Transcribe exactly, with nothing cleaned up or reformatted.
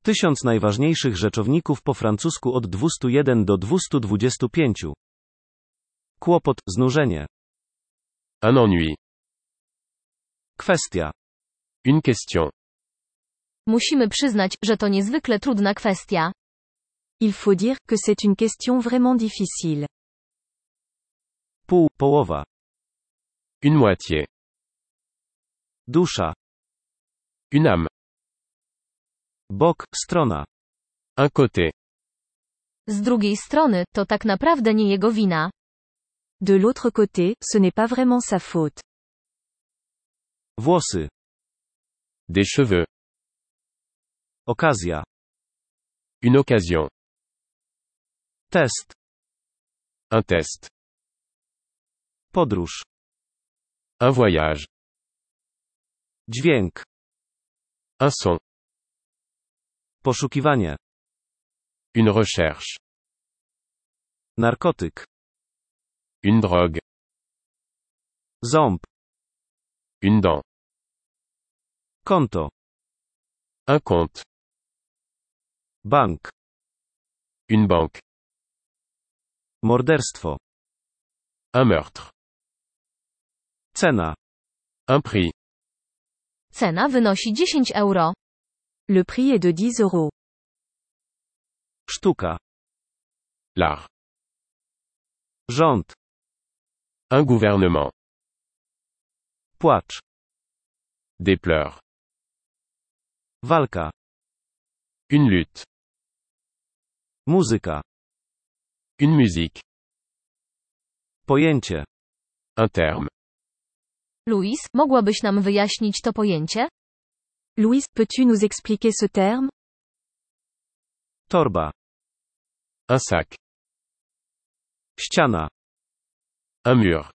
Tysiąc najważniejszych rzeczowników po francusku od dwieście jeden do dwieście dwadzieścia pięć. Kłopot, znużenie. Un ennui. Kwestia. Une question. Musimy przyznać, że to niezwykle trudna kwestia. Il faut dire que c'est une question vraiment difficile. Pół, połowa. Une moitié. Dusza. Une âme. Bok, strona. Un côté. Z drugiej strony, to tak naprawdę nie jego wina. De l'autre côté, ce n'est pas vraiment sa faute. Włosy. Des cheveux. Okazja. Une occasion. Test. Un test. Podróż. Un voyage. Dźwięk. Un son. Poszukiwanie. Une recherche. Narkotyk. Une drogue. Ząb. Une dent. Konto. Un compte. Bank. Une banque. Morderstwo. Un meurtre. Cena. Un prix. Cena wynosi dziesięć euro. Le prix est de dix euros. Sztuka. L'art. Rząd. Un gouvernement. Płacz. Des pleurs. Walka. Une lutte. Muzyka. Une musique. Pojęcie. Un terme. Louis, mogłabyś nam wyjaśnić to pojęcie? Louis, peux-tu nous expliquer ce terme? Torba. Un sac. Ściana. Un mur.